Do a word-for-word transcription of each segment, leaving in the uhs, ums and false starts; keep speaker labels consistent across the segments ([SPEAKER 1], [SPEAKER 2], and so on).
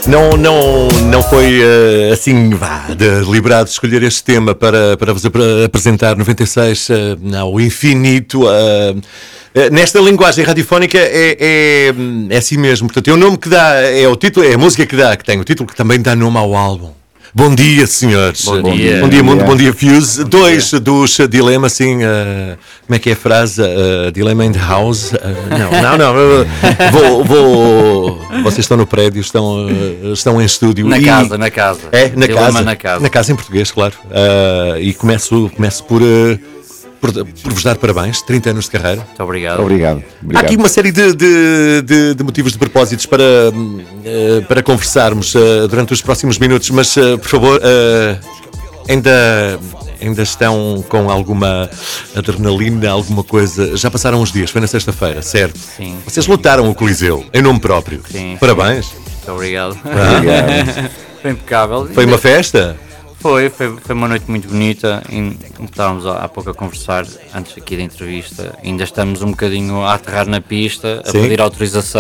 [SPEAKER 1] Não, não, não foi uh, assim, vá, deliberado escolher este tema para, para vos ap- apresentar noventa e seis uh, ao infinito. Uh, uh, nesta linguagem radiofónica é, é, é assim mesmo. Portanto, é o nome que dá, é o título, é a música que dá, que tem o título que também dá nome ao álbum. Bom dia, senhores.
[SPEAKER 2] Bom dia.
[SPEAKER 1] Bom dia, mundo. Bom dia, Fuse. Bom Dois dia. Dos uh, Dilema, assim, uh, como é que é a frase? Uh, Dilema in the house. Uh, não, não, não. Uh, vou, vou. Vocês estão no prédio, estão, uh, estão em estúdio.
[SPEAKER 2] Na
[SPEAKER 1] e...
[SPEAKER 2] casa, na casa.
[SPEAKER 1] É, na
[SPEAKER 2] Dilema
[SPEAKER 1] casa.
[SPEAKER 2] na casa.
[SPEAKER 1] Na casa em português, claro. Uh, e começo, começo por. Uh, Por, por vos dar parabéns, trinta anos de carreira.
[SPEAKER 2] Muito obrigado.
[SPEAKER 3] Obrigado. Obrigado.
[SPEAKER 1] Há aqui uma série de, de, de, de motivos, de propósitos para, uh, para conversarmos uh, durante os próximos minutos, mas, uh, por favor, uh, ainda, ainda estão com alguma adrenalina, alguma coisa? Já passaram uns dias, foi na sexta-feira, certo?
[SPEAKER 2] Sim.
[SPEAKER 1] Vocês lotaram o Coliseu, em nome próprio.
[SPEAKER 2] Sim.
[SPEAKER 1] Parabéns.
[SPEAKER 2] Muito obrigado.
[SPEAKER 3] Obrigado.
[SPEAKER 2] Foi impecável.
[SPEAKER 1] Foi uma festa?
[SPEAKER 2] Foi, foi, foi uma noite muito bonita. E, como estávamos há, há pouco a conversar, antes aqui da entrevista, ainda estamos um bocadinho a aterrar na pista, a
[SPEAKER 1] Sim.
[SPEAKER 2] pedir autorização.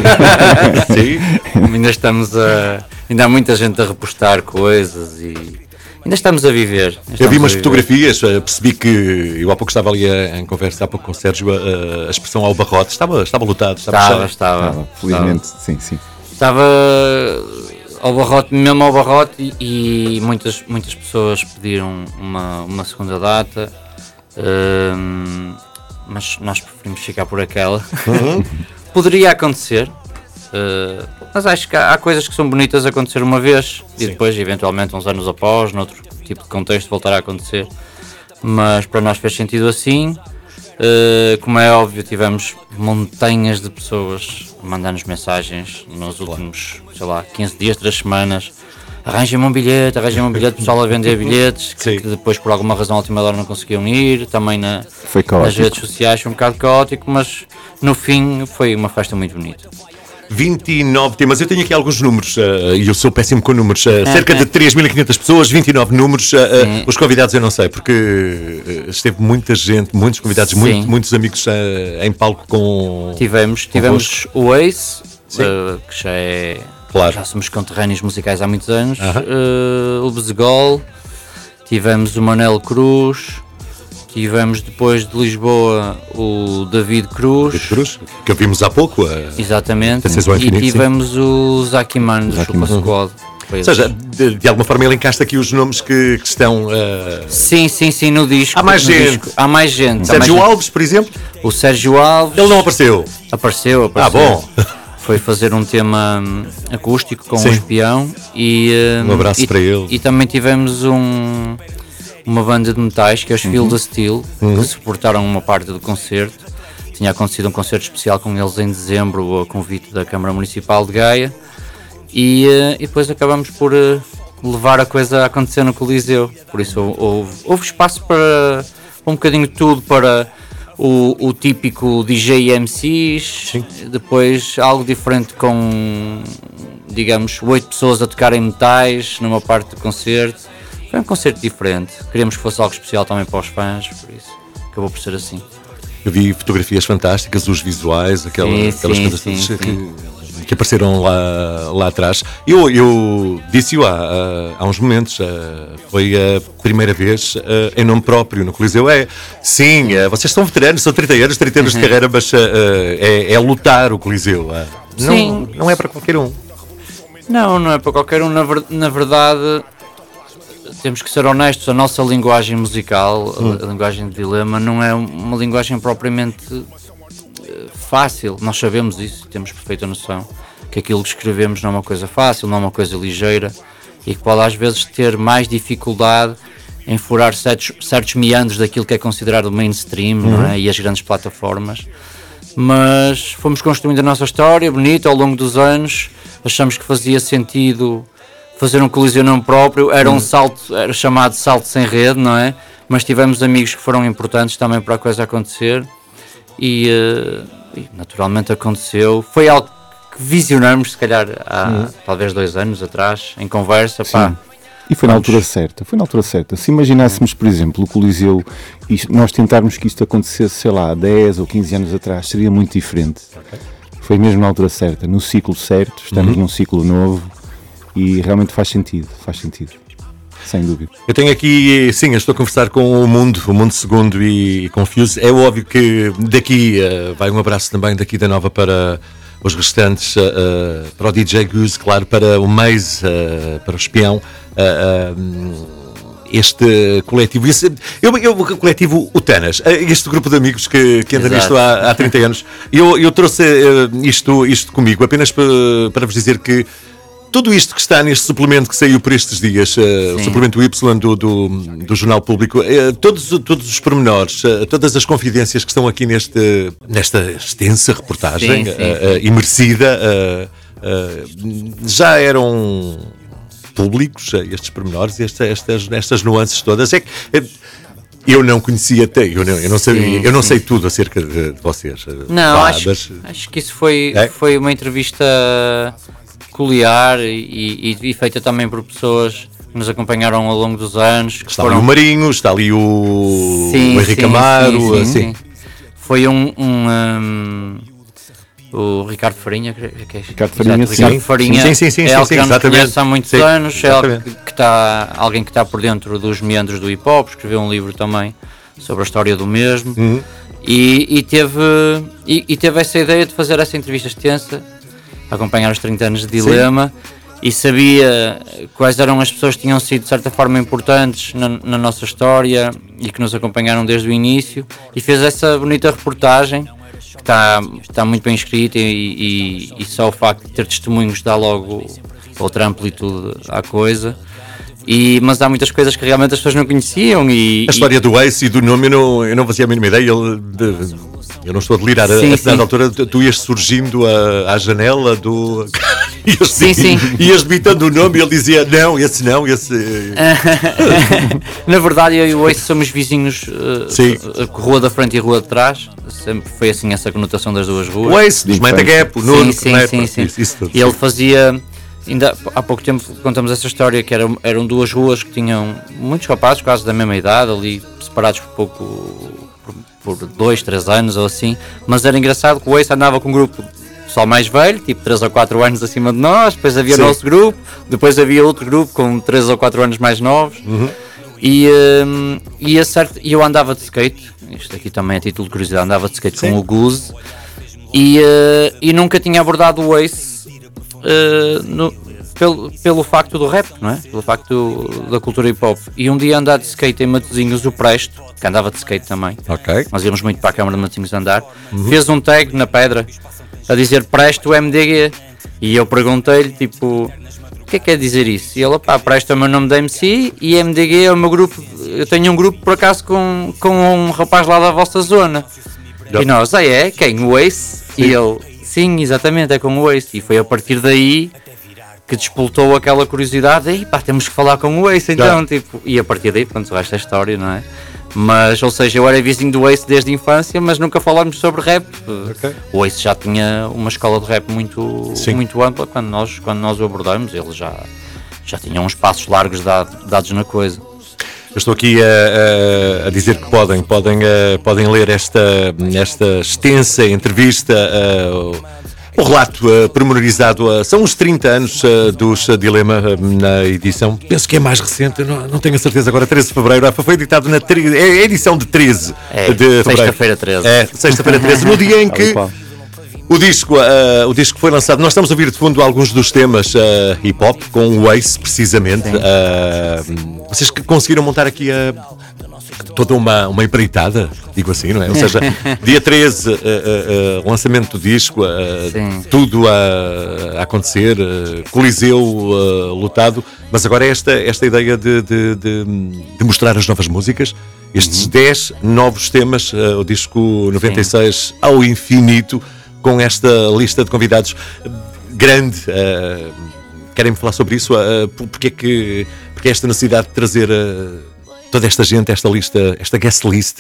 [SPEAKER 1] Sim.
[SPEAKER 2] Ainda estamos a. Ainda há muita gente a repostar coisas e. Ainda estamos a viver. Ainda
[SPEAKER 1] Eu
[SPEAKER 2] estamos
[SPEAKER 1] vi umas
[SPEAKER 2] a viver.
[SPEAKER 1] fotografias, uh, percebi que eu há pouco estava ali a, em conversa há pouco com o Sérgio, a, a expressão ao barrote, estava, estava lotado, estava,
[SPEAKER 2] Estava,
[SPEAKER 1] cheio.
[SPEAKER 2] estava.
[SPEAKER 3] Ah, felizmente, sim, sim.
[SPEAKER 2] Estava ao barrote, mesmo ao barrote, e, e muitas, muitas pessoas pediram uma, uma segunda data, hum, mas nós preferimos ficar por aquela.
[SPEAKER 1] Uhum.
[SPEAKER 2] Poderia acontecer, uh, mas acho que há, há coisas que são bonitas a acontecer uma vez e
[SPEAKER 1] Sim.
[SPEAKER 2] depois, eventualmente, uns anos após, noutro tipo de contexto, voltar a acontecer. Mas para nós fez sentido assim. Uh, como é óbvio, tivemos montanhas de pessoas a mandar-nos mensagens nos últimos, sei lá, quinze dias, três semanas. Arranjem-me um bilhete, arranjem-me um bilhete, pessoal a vender bilhetes, que, que depois por alguma razão à última hora não conseguiam ir. Também na,
[SPEAKER 3] Foi caótico.
[SPEAKER 2] nas redes sociais foi um bocado caótico, mas no fim foi uma festa muito bonita.
[SPEAKER 1] vinte e nove temas, eu tenho aqui alguns números, uh, e eu sou péssimo com números, uh, cerca de três mil e quinhentas pessoas, vinte e nove números, uh, uh, os convidados eu não sei, porque uh, esteve muita gente, muitos convidados, muito, muitos amigos uh, em palco com...
[SPEAKER 2] Tivemos, tivemos o Ace, uh, que já é...
[SPEAKER 1] Claro.
[SPEAKER 2] Já somos conterrâneos musicais há muitos anos,
[SPEAKER 1] Uh-huh.
[SPEAKER 2] uh, o Bezegol, tivemos o Manel Cruz, tivemos depois de Lisboa o David Cruz,
[SPEAKER 1] Cruz, que vimos há pouco. Uh,
[SPEAKER 2] exatamente,
[SPEAKER 1] Acceso ao
[SPEAKER 2] e
[SPEAKER 1] Infinito,
[SPEAKER 2] tivemos o Zakiman do Chupa Squad.
[SPEAKER 1] ou seja, de, de alguma forma ele encaixa aqui os nomes que, que estão... Uh,
[SPEAKER 2] Sim, sim, sim, no disco.
[SPEAKER 1] Há mais
[SPEAKER 2] no
[SPEAKER 1] gente.
[SPEAKER 2] disco. Há mais gente. há
[SPEAKER 1] Sérgio
[SPEAKER 2] mais gente.
[SPEAKER 1] Alves, por exemplo,
[SPEAKER 2] O Sérgio Alves.
[SPEAKER 1] ele não apareceu.
[SPEAKER 2] Apareceu, apareceu.
[SPEAKER 1] Ah, bom.
[SPEAKER 2] Foi fazer um tema hum, acústico com
[SPEAKER 1] Sim.
[SPEAKER 2] um espião e, hum,
[SPEAKER 1] Um abraço
[SPEAKER 2] e,
[SPEAKER 1] para ele.
[SPEAKER 2] E também tivemos um, uma banda de metais que é os Field of Steel,
[SPEAKER 1] Uhum.
[SPEAKER 2] que suportaram uma parte do concerto. Tinha acontecido um concerto especial com eles em dezembro, a convite da Câmara Municipal de Gaia, e, uh, e depois acabamos por uh, levar a coisa a acontecer no Coliseu. Por isso houve, houve espaço para um bocadinho de tudo, para O, o típico D J e M Cs,
[SPEAKER 1] Sim.
[SPEAKER 2] depois algo diferente com, digamos, oito pessoas a tocarem metais numa parte do concerto. Foi um concerto diferente, queríamos que fosse algo especial também para os fãs, por isso acabou por ser assim.
[SPEAKER 1] Eu vi fotografias fantásticas, os visuais, aquela,
[SPEAKER 2] Sim,
[SPEAKER 1] aquelas
[SPEAKER 2] sim,
[SPEAKER 1] coisas
[SPEAKER 2] sim,
[SPEAKER 1] todas
[SPEAKER 2] sim.
[SPEAKER 1] que, que apareceram lá, lá atrás. Eu, eu disse-o há, há, há uns momentos, uh, foi a primeira vez uh, em nome próprio no Coliseu. É, sim, uh, vocês são veteranos, são trinta anos, trinta anos de carreira, mas uh, é, é lutar o Coliseu. Uh, não,
[SPEAKER 2] Sim.
[SPEAKER 1] não é para qualquer um.
[SPEAKER 2] Não, não é para qualquer um, na, ver, na verdade temos que ser honestos, a nossa linguagem musical,
[SPEAKER 1] Hum.
[SPEAKER 2] a, a linguagem de Dilema, não é uma linguagem propriamente fácil, nós sabemos isso, temos perfeita noção que aquilo que escrevemos não é uma coisa fácil, não é uma coisa ligeira e que pode às vezes ter mais dificuldade em furar certos, certos meandros daquilo que é considerado o mainstream,
[SPEAKER 1] Uhum.
[SPEAKER 2] não é? E as grandes plataformas, mas fomos construindo a nossa história bonita ao longo dos anos, achamos que fazia sentido fazer um Coliseu nome próprio, era um salto, era chamado salto sem rede, não é? Mas tivemos amigos que foram importantes também para a coisa acontecer e, uh, e naturalmente aconteceu. Foi algo que visionamos, se calhar, há
[SPEAKER 3] Uhum.
[SPEAKER 2] talvez dois anos atrás, em conversa, pá.
[SPEAKER 3] E foi na
[SPEAKER 2] Vamos.
[SPEAKER 3] altura certa, foi na altura certa. Se imaginássemos, por exemplo, o Coliseu, e nós tentarmos que isto acontecesse, sei lá, dez ou quinze anos atrás, seria muito diferente. Foi mesmo na altura certa, no ciclo certo, estamos
[SPEAKER 1] Uhum.
[SPEAKER 3] num ciclo novo, e realmente faz sentido, faz sentido. Sem dúvida.
[SPEAKER 1] Eu tenho aqui, sim, eu estou a conversar com o Mundo, o Mundo Segundo e, e com Fuse. É óbvio que daqui uh, vai um abraço também daqui da Nova para os restantes, uh, uh, para o D J Goose, claro, para o Maze, uh, para o Espião, uh, uh, este coletivo, esse, eu, eu, o coletivo Utanas, este grupo de amigos que, que anda nisto há, há trinta anos. Eu, eu trouxe uh, isto, isto comigo apenas para, para vos dizer que tudo isto que está neste suplemento que saiu por estes dias, uh, o suplemento Y do, do, do Jornal Público, uh, todos, todos os pormenores, uh, todas as confidências que estão aqui neste, nesta extensa reportagem, sim, sim, uh, uh, imersida, uh, uh, já eram públicos, uh, estes pormenores, esta, estas, estas nuances todas. É que uh, eu não conhecia até, eu não, eu não, sabia, sim, eu não sei tudo acerca de, de vocês.
[SPEAKER 2] Não, Vá, acho, mas... acho que isso foi, é? foi uma entrevista peculiar e, e, e feita também por pessoas que nos acompanharam ao longo dos anos.
[SPEAKER 1] Está
[SPEAKER 2] foram...
[SPEAKER 1] ali o Marinho, está ali o, sim, o Henrique sim, Amaro. Sim, sim, assim. sim.
[SPEAKER 2] Foi um, um, um o Ricardo Farinha, que é,
[SPEAKER 3] Ricardo Farinha,
[SPEAKER 2] exato, Ricardo Farinha
[SPEAKER 1] sim, sim, sim,
[SPEAKER 2] é
[SPEAKER 1] sim,
[SPEAKER 2] algo
[SPEAKER 1] sim,
[SPEAKER 2] que já nos conhece há muitos
[SPEAKER 1] sim,
[SPEAKER 2] anos, é algo que, que está, alguém que está por dentro dos meandros do hip hop, escreveu um livro também sobre a história do mesmo, uhum. e, e, teve, e, e teve essa ideia de fazer essa entrevista extensa, acompanhar os trinta anos de Dilema, sim. e sabia quais eram as pessoas que tinham sido de certa forma importantes na, na nossa história e que nos acompanharam desde o início, e fez essa bonita reportagem que está, está muito bem escrita, e, e, e só o facto de ter testemunhos dá logo outra amplitude à coisa. E, mas há muitas coisas que realmente as pessoas não conheciam. E,
[SPEAKER 1] a história e... do Ace e do nome eu não, eu não fazia a mínima ideia. Ele, de, eu não estou a delirar. Sim, a, a certa altura tu ias surgindo a, à janela do. ias,
[SPEAKER 2] sim, sim.
[SPEAKER 1] Ias debitando o nome e ele dizia: não, esse não, esse.
[SPEAKER 2] Na verdade, eu e o Ace somos vizinhos, uh, a rua da frente e a rua de trás. Sempre foi assim essa conotação das duas ruas.
[SPEAKER 1] O Ace, dos Manta Gap, o Nuno,
[SPEAKER 2] sim, sim, sim, sim. Isso, isso tudo, e ele fazia. Ainda há pouco tempo contamos essa história que eram, eram duas ruas que tinham muitos rapazes quase da mesma idade, ali separados por pouco, por, por dois, três anos ou assim, mas era engraçado que o Ace andava com um grupo só mais velho, tipo três ou quatro anos acima de nós, depois havia Sim. o nosso grupo, depois havia outro grupo com três ou quatro anos mais novos, uhum. e, um, e, a certo, e eu andava de skate, isto aqui também é título de curiosidade, andava de skate Sim. com o Goose, e, uh, e nunca tinha abordado o Ace. Uh, no, pelo, pelo facto do rap, não é? Pelo facto do, da cultura hip hop. E um dia andar de skate em Matosinhos, o Presto, que andava de skate também,
[SPEAKER 1] okay.
[SPEAKER 2] nós íamos muito para a Câmara de Matosinhos andar, uhum. fez um tag na pedra a dizer Presto M D G. E eu perguntei-lhe, tipo, o que é que quer dizer isso? E ele, pá, Presto é o meu nome da M C e M D G é o meu grupo. Eu tenho um grupo por acaso com, com um rapaz lá da vossa zona. Yep. E nós, ah é? Quem? O Ace? Sim. E ele, sim, exatamente, é com o Ace. E foi a partir daí que despoltou aquela curiosidade, e pá, temos que falar com o Ace então, yeah. tipo, e a partir daí, pronto, o resto é história, não é? Mas, ou seja, eu era vizinho do Ace desde a infância, mas nunca falámos sobre rap. Okay. O Ace já tinha uma escola de rap muito, muito ampla quando nós, quando nós o abordamos, ele já, já tinha uns passos largos dado, dados na coisa.
[SPEAKER 1] Eu estou aqui a, a, a dizer que podem, podem, a, podem ler esta, esta extensa entrevista, a, o relato uh, pormenorizado, uh, são os trinta anos uh, dos uh, Dilema uh, na edição, penso que é mais recente, não, não tenho a certeza agora, treze de fevereiro, foi editado na tre- é a edição de treze
[SPEAKER 2] é,
[SPEAKER 1] de fevereiro.
[SPEAKER 2] Sexta-feira treze.
[SPEAKER 1] É, sexta-feira treze, no dia em que o disco, uh, o disco foi lançado. Nós estamos a ouvir de fundo alguns dos temas uh, hip-hop, com o Ace, precisamente. Uh, vocês que conseguiram montar aqui a... toda uma, uma empreitada, digo assim, não é? Ou seja, dia treze, uh, uh, uh, lançamento do disco, uh, tudo a, a acontecer, uh, Coliseu uh, lotado, mas agora é esta, esta ideia de, de, de, de mostrar as novas músicas, estes dez uhum. novos temas, uh, o disco noventa e seis Sim. ao infinito, com esta lista de convidados grande. Uh, querem-me falar sobre isso? Uh, porque, é que, porque é esta necessidade de trazer... Uh, toda esta gente, esta lista, esta guest list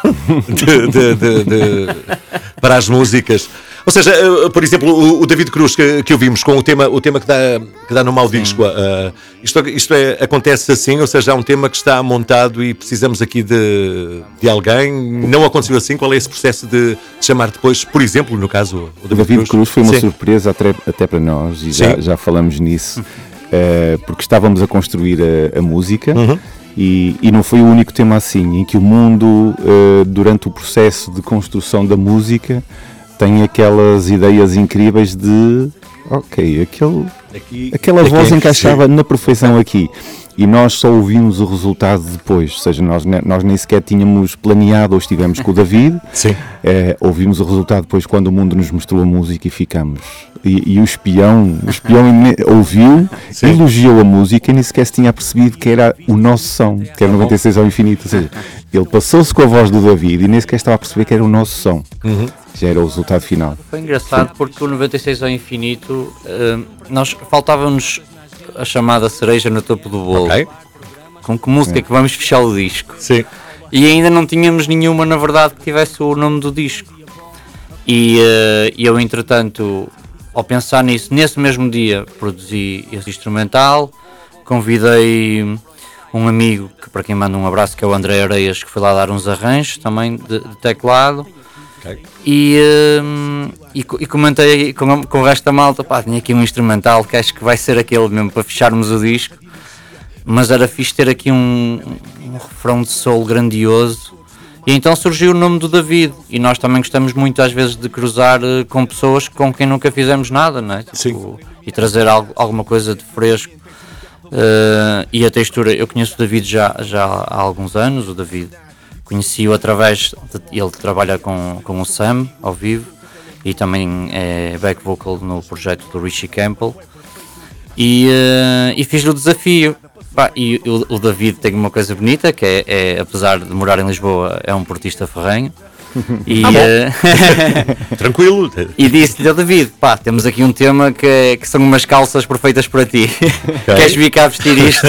[SPEAKER 1] de, de, de, de, para as músicas. Ou seja, uh, por exemplo, o, o David Cruz que, que ouvimos com o tema, o tema que, dá, que dá no mau disco, uh, isto, isto é, acontece assim, ou seja, há um tema que está montado e precisamos aqui de, de alguém. Não aconteceu assim? Qual é esse processo de chamar depois, por exemplo, no caso, o David,
[SPEAKER 3] o David
[SPEAKER 1] Cruz?
[SPEAKER 3] Cruz foi uma
[SPEAKER 1] Sim.
[SPEAKER 3] surpresa até, até para nós e já, já falamos nisso. uh, porque estávamos a construir a, a música.
[SPEAKER 1] Uhum.
[SPEAKER 3] E, e não foi o único tema assim, em que o mundo, uh, durante o processo de construção da música, tem aquelas ideias incríveis de, ok, aquele,
[SPEAKER 1] aqui,
[SPEAKER 3] aquela
[SPEAKER 1] aqui
[SPEAKER 3] voz
[SPEAKER 1] é
[SPEAKER 3] encaixava
[SPEAKER 1] sim.
[SPEAKER 3] na perfeição aqui. E nós só ouvimos o resultado depois, ou seja, nós, nós nem sequer tínhamos planeado, ou estivemos com o David,
[SPEAKER 1] Sim.
[SPEAKER 3] É, ouvimos o resultado depois quando o mundo nos mostrou a música e ficamos. E, e o espião, o espião ouviu,
[SPEAKER 1] Sim.
[SPEAKER 3] elogiou a música e nem sequer se tinha percebido que era o nosso som, que era noventa e seis ao infinito. Ou seja, ele passou-se com a voz do David e nem sequer estava a perceber que era o nosso som.
[SPEAKER 1] Uhum.
[SPEAKER 3] Já era o resultado final.
[SPEAKER 2] Foi engraçado porque o noventa e seis ao infinito, uh, nós faltava-nos a chamada cereja no topo do bolo.
[SPEAKER 1] Ok.
[SPEAKER 2] Com que música é que vamos fechar o disco?
[SPEAKER 1] Sim.
[SPEAKER 2] E ainda não tínhamos nenhuma, na verdade, que tivesse o nome do disco. E uh, eu, entretanto, ao pensar nisso, nesse mesmo dia, produzi esse instrumental, convidei um amigo, que para quem manda um abraço, que é o André Areias, que foi lá dar uns arranjos também de, de teclado.
[SPEAKER 1] Okay.
[SPEAKER 2] E, um, e, e comentei com, com o resto da malta, pá, tinha aqui um instrumental que acho que vai ser aquele mesmo para fecharmos o disco, mas era fixe ter aqui um, um refrão de soul grandioso. E então surgiu o nome do David, e nós também gostamos muito às vezes de cruzar uh, com pessoas com quem nunca fizemos nada, não é? Tipo,
[SPEAKER 1] Sim.
[SPEAKER 2] E trazer algo, alguma coisa de fresco. Uh, e a textura, eu conheço o David já, já há alguns anos, o David conheci-o através, de, ele trabalha com, com o Sam ao vivo e também é back vocal no projeto do Richie Campbell e, uh, e fiz-lhe o desafio. Bah, e o, o David tem uma coisa bonita que é, é, apesar de morar em Lisboa, é um portista ferrenho. E,
[SPEAKER 1] ah,
[SPEAKER 2] uh,
[SPEAKER 1] tranquilo.
[SPEAKER 2] E disse-lhe ao David, pá, temos aqui um tema que, é, que são umas calças perfeitas para ti. Okay. Queres vir cá vestir isto?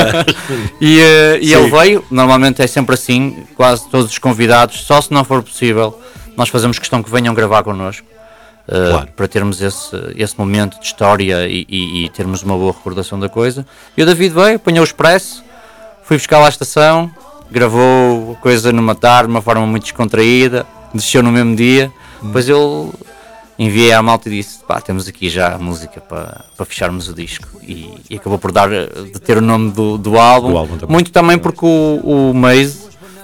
[SPEAKER 2] e uh, e ele veio, normalmente é sempre assim, quase todos os convidados, só se não for possível, nós fazemos questão que venham gravar connosco. Uh, claro. Para termos esse, esse momento de história e, e, e termos uma boa recordação da coisa. E o David veio, apanhou o expresso, fui buscar lá à estação, gravou a coisa numa tarde, de uma forma muito descontraída, desceu no mesmo dia, hum. depois eu enviei à malta e disse, pá, temos aqui já a música para, para fecharmos o disco, e, e acabou por dar, de ter o nome do, do álbum, do álbum também. Muito também porque o, o Maze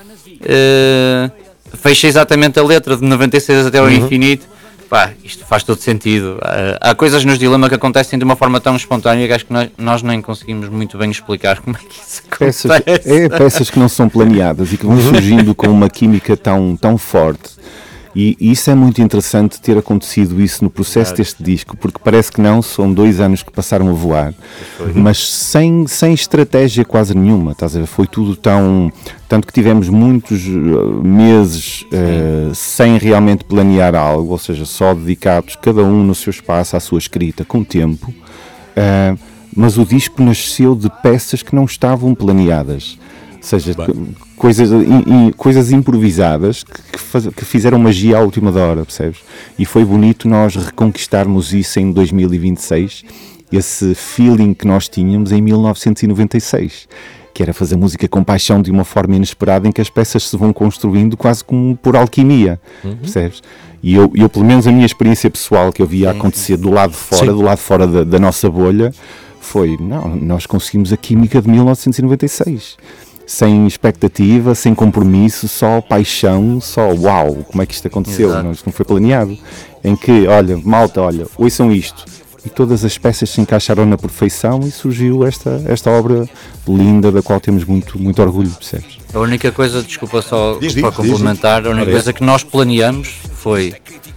[SPEAKER 2] uh, fecha exatamente a letra de noventa e seis até ao uhum. infinito. Pá, isto faz todo sentido. Há coisas nos Dilema que acontecem de uma forma tão espontânea que acho que nós, nós nem conseguimos muito bem explicar como é que isso acontece.
[SPEAKER 3] Peças, é, peças que não são planeadas e que vão surgindo com uma química tão, tão forte. E, e isso é muito interessante ter acontecido isso no processo claro. deste disco, porque parece que não, são dois anos que passaram a voar, mas sem, sem estratégia quase nenhuma, estás a ver? Foi tudo tão... Tanto que tivemos muitos meses uh, sem realmente planear algo, ou seja, só dedicados, cada um no seu espaço, à sua escrita, com tempo, uh, mas o disco nasceu de peças que não estavam planeadas. Ou seja, coisas, in, in, coisas improvisadas que, que, faz, que fizeram magia à última da hora, percebes? E foi bonito nós reconquistarmos isso em dois mil e vinte e seis, esse feeling que nós tínhamos em mil novecentos e noventa e seis, que era fazer música com paixão de uma forma inesperada, em que as peças se vão construindo quase como por alquimia, uhum. percebes? E eu, eu, pelo menos a minha experiência pessoal que eu via acontecer do lado de fora, Sim. do lado de fora da, da nossa bolha, foi, não, nós conseguimos a química de mil novecentos e noventa e seis. Sem expectativa, sem compromisso, só paixão, só uau, como é que isto aconteceu? Não, isto não foi planeado. Em que, olha, malta, olha, ouçam isto. E todas as peças se encaixaram na perfeição e surgiu esta, esta obra linda da qual temos muito, muito orgulho, percebes?
[SPEAKER 2] A única coisa, desculpa só
[SPEAKER 1] diz,
[SPEAKER 2] para
[SPEAKER 1] diz,
[SPEAKER 2] complementar,
[SPEAKER 1] diz.
[SPEAKER 2] a única coisa que nós planeamos foi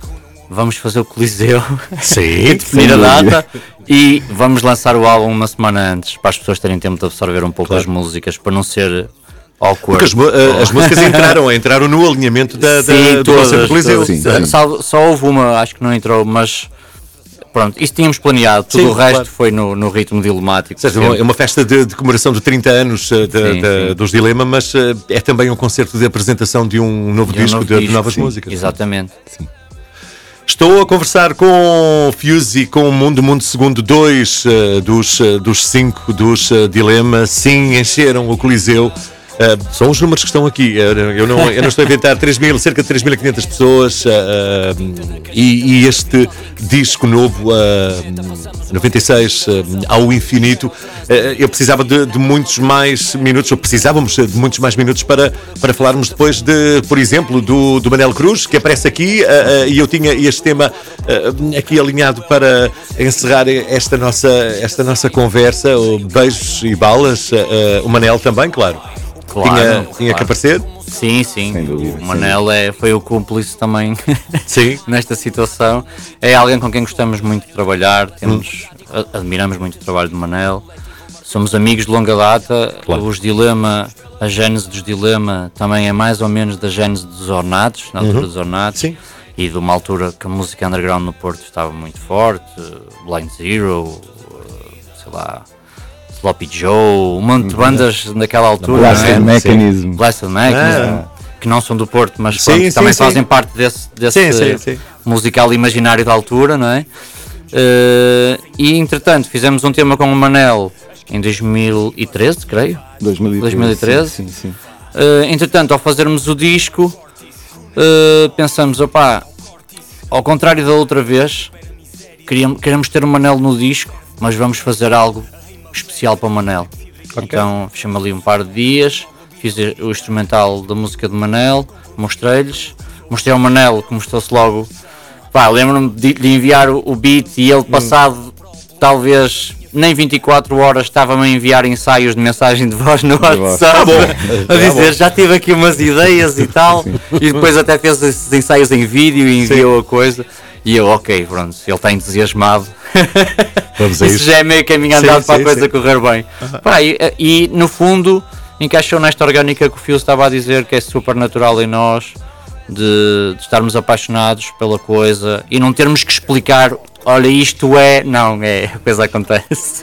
[SPEAKER 2] vamos fazer o Coliseu,
[SPEAKER 1] Sim,
[SPEAKER 2] definir a data e vamos lançar o álbum uma semana antes para as pessoas terem tempo de absorver um pouco claro. as músicas, para não ser awkward.
[SPEAKER 1] Porque as, as músicas entraram, entraram no alinhamento da,
[SPEAKER 2] sim,
[SPEAKER 1] da,
[SPEAKER 2] todas,
[SPEAKER 1] do Coliseu.
[SPEAKER 3] Sim, sim.
[SPEAKER 2] Só, só houve uma, acho que não entrou, mas pronto, isso tínhamos planeado, tudo sim, o resto claro. foi no, no ritmo dilemático.
[SPEAKER 1] Seja, é uma festa de, de comemoração de trinta anos de, sim, de, sim. dos Dilema, mas é também um concerto de apresentação de um novo de um disco, novo de, disco, de novas
[SPEAKER 2] sim,
[SPEAKER 1] músicas.
[SPEAKER 2] Exatamente.
[SPEAKER 3] Sim.
[SPEAKER 1] Estou a conversar com Fuse e com o Mundo Mundo Segundo, dois uh, dos, uh, dos cinco dos uh, Dilema. Sim, encheram o Coliseu. Uh, são os números que estão aqui. Eu, eu, não, eu não estou a inventar três mil, cerca de três mil e quinhentas pessoas. Uh, uh, e, e este disco novo, uh, noventa e seis, uh, ao infinito, uh, eu precisava de, de muitos mais minutos, ou precisávamos de muitos mais minutos para, para falarmos depois de, por exemplo, do, do Manel Cruz, que aparece aqui, uh, uh, e eu tinha este tema uh, aqui alinhado para encerrar esta nossa, esta nossa conversa, o beijos e balas, uh, uh, o Manel também, claro.
[SPEAKER 2] Claro,
[SPEAKER 1] tinha,
[SPEAKER 2] claro.
[SPEAKER 1] tinha que aparecer?
[SPEAKER 2] Sim, sim.
[SPEAKER 3] Sem dúvida,
[SPEAKER 2] O Manel é, foi o cúmplice também
[SPEAKER 1] Sim.
[SPEAKER 2] nesta situação. É alguém com quem gostamos muito de trabalhar, temos, hum. admiramos muito o trabalho do Manel, somos amigos de longa data. Claro. Os Dilema, a gênese dos Dilema também é mais ou menos da gênese dos Ornatos, na altura uhum. dos Ornatos. Sim. E de uma altura que a música underground no Porto estava muito forte, Blind Zero, sei lá, Sloppy Joe, um monte de bandas naquela altura.
[SPEAKER 3] Blasted Mechanism.
[SPEAKER 2] Blasted Mechanism, ah. que não são do Porto, mas
[SPEAKER 1] sim,
[SPEAKER 2] pronto,
[SPEAKER 1] sim,
[SPEAKER 2] também
[SPEAKER 1] sim.
[SPEAKER 2] fazem parte desse, desse
[SPEAKER 1] sim, sim, sim.
[SPEAKER 2] musical imaginário da altura, não é? Uh, e entretanto fizemos um tema com o Manel em dois mil e treze, creio.
[SPEAKER 3] dois mil e treze.
[SPEAKER 2] dois mil e treze.
[SPEAKER 3] Sim, sim, sim.
[SPEAKER 2] Uh, entretanto, ao fazermos o disco, uh, pensamos, opá, ao contrário da outra vez, queríamos, queremos ter o Manel no disco, mas vamos fazer algo especial para o Manel. Okay. Então fechei-me ali um par de dias, fiz o instrumental da música de Manel, mostrei-lhes, mostrei ao Manel, que mostrou-se logo. Pá, lembro-me de, de enviar o, o beat e ele passado hum. talvez nem vinte e quatro horas estava-me a enviar ensaios de mensagem de voz no WhatsApp, a dizer já tive aqui umas ideias e tal, e depois até fez esses ensaios em vídeo e enviou Sim. a coisa. E eu, ok, pronto, ele está entusiasmado. Vamos a isso. Isso já é meio caminho andado sim, para sim, a coisa sim. correr bem. Uh-huh. Pá, e, e no fundo encaixou nesta orgânica que o Fio estava a dizer, que é super natural em nós, de, de estarmos apaixonados pela coisa e não termos que explicar, olha, isto é. Não, é, a coisa acontece.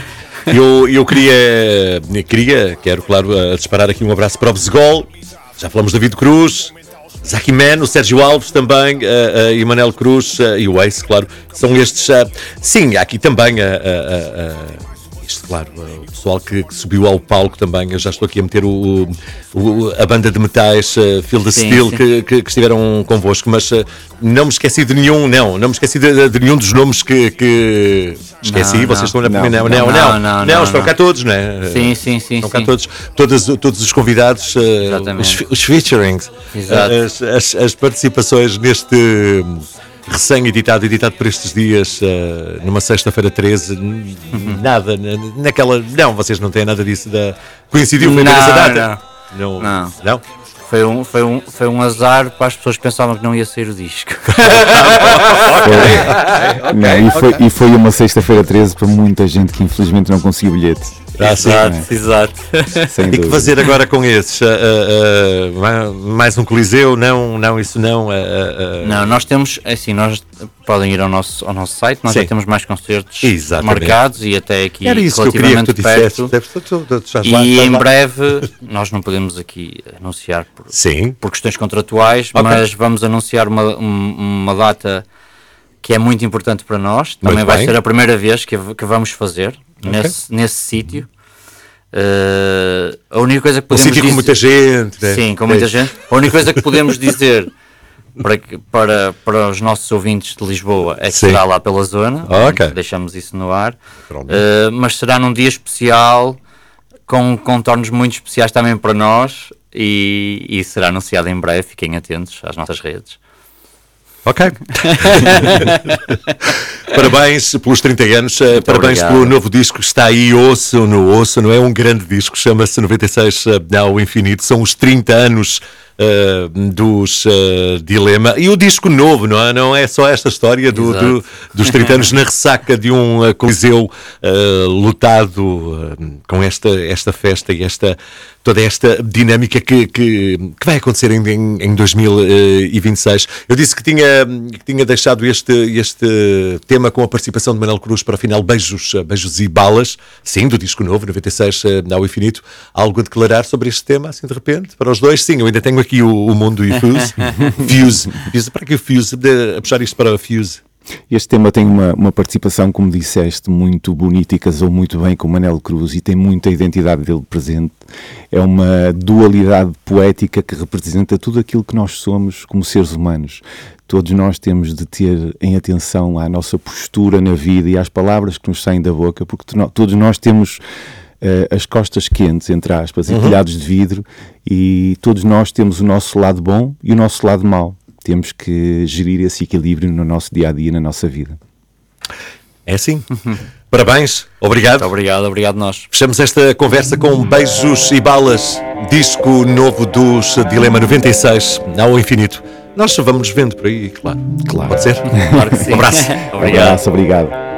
[SPEAKER 1] Eu, eu queria, queria, quero, claro, disparar aqui um abraço para o Bezegol. Já falamos de David Cruz, Zaki Man, o Sérgio Alves também, uh, uh, e Manel Cruz uh, e o Ace, claro, são estes. Uh, sim, há aqui também uh, uh, uh, isto, claro, uh, o pessoal que, que subiu ao palco também. Eu já estou aqui a meter o, o, a banda de metais uh, Feel the sim, Steel sim. Que, que, que estiveram convosco, mas uh, não me esqueci de nenhum, não, não me esqueci de, de nenhum dos nomes que. que esqueci, não, vocês não. estão na primeira. Não, não, não, não, não, não, não estão cá todos, não é?
[SPEAKER 2] Sim, sim, sim.
[SPEAKER 1] Estão cá
[SPEAKER 2] sim.
[SPEAKER 1] todos, todos, todos os convidados, uh, os, os featurings, uh, as, as, as participações neste recém-editado, editado por estes dias, uh, numa sexta-feira treze, uhum. nada, naquela. Não, vocês não têm nada disso. Da, coincidiu foi nessa data?
[SPEAKER 2] Não.
[SPEAKER 1] Não.
[SPEAKER 2] não.
[SPEAKER 1] não?
[SPEAKER 2] Foi um, foi, um, foi um azar para as pessoas que pensavam que não ia sair o disco.
[SPEAKER 3] okay. Okay. Não, e, foi, okay. e foi uma sexta-feira treze para muita gente que infelizmente não conseguiu bilhete.
[SPEAKER 2] Ah, exato, é. exato.
[SPEAKER 1] E que fazer agora com esses? Uh, uh, uh, mais um Coliseu? Não, não, isso não. Uh, uh,
[SPEAKER 2] não, nós temos, assim, nós podem ir ao nosso, ao nosso site, nós Sim. já temos mais concertos
[SPEAKER 1] Exatamente.
[SPEAKER 2] marcados e até aqui
[SPEAKER 1] Era isso
[SPEAKER 2] relativamente
[SPEAKER 1] que eu
[SPEAKER 2] perto.
[SPEAKER 1] Disseste, tu, tu, tu, tu,
[SPEAKER 2] e
[SPEAKER 1] lá,
[SPEAKER 2] em
[SPEAKER 1] lá.
[SPEAKER 2] breve, nós não podemos aqui anunciar por,
[SPEAKER 1] Sim.
[SPEAKER 2] por questões contratuais, okay. mas vamos anunciar uma, uma data que é muito importante para nós. Também muito vai bem. ser a primeira vez que, que vamos fazer. Okay. Nesse, nesse sítio. Uh, a única coisa que podemos
[SPEAKER 1] um sítio
[SPEAKER 2] dizer,
[SPEAKER 1] com muita gente, né?
[SPEAKER 2] Sim, com muita é. gente. A única coisa que podemos dizer para, para, para os nossos ouvintes de Lisboa é que sim. será lá pela zona.
[SPEAKER 1] Oh, okay.
[SPEAKER 2] Deixamos isso no ar. Uh, mas será num dia especial, com contornos muito especiais também para nós, e, e será anunciado em breve. Fiquem atentos às nossas redes.
[SPEAKER 1] Ok. Parabéns pelos trinta anos, muito parabéns obrigado. Pelo novo disco que está aí, ouçam no ouçam, não é um grande disco, chama-se noventa e seis ao infinito, são os trinta anos uh, dos uh, Dilema, e o disco novo, não é, não é só esta história do, do, dos trinta anos na ressaca de um uh, coliseu uh, lotado uh, com esta, esta festa e esta, toda esta dinâmica que, que, que vai acontecer em, em, em dois mil e vinte e seis. Eu disse que tinha, que tinha deixado este, este tema com a participação de Manel Cruz para o final, beijos, beijos e balas, sim, do disco novo, noventa e seis ao infinito. Algo a declarar sobre este tema, assim de repente, para os dois? Sim, eu ainda tenho aqui o, o Mundo e o Fuse. Fuse, Fuse, para que o Fuse, de, a puxar isto para o Fuse.
[SPEAKER 3] Este tema tem uma, uma participação, como disseste, muito bonita e casou muito bem com o Manel Cruz e tem muita identidade dele presente. É uma dualidade poética que representa tudo aquilo que nós somos como seres humanos. Todos nós temos de ter em atenção à nossa postura na vida e às palavras que nos saem da boca, porque todos nós temos uh, as costas quentes, entre aspas, uhum. e telhados de vidro, e todos nós temos o nosso lado bom e o nosso lado mau. Temos que gerir esse equilíbrio no nosso dia-a-dia, na nossa vida.
[SPEAKER 1] É assim. Parabéns, obrigado.
[SPEAKER 2] Muito obrigado, obrigado nós.
[SPEAKER 1] Fechamos esta conversa com Beijos e Balas, disco novo dos Dilema noventa e seis, ao infinito. Nós vamos vendo por aí, claro.
[SPEAKER 3] Claro.
[SPEAKER 1] Pode ser?
[SPEAKER 2] Claro que sim.
[SPEAKER 1] Um abraço.
[SPEAKER 2] Obrigado.
[SPEAKER 3] Um abraço, obrigado.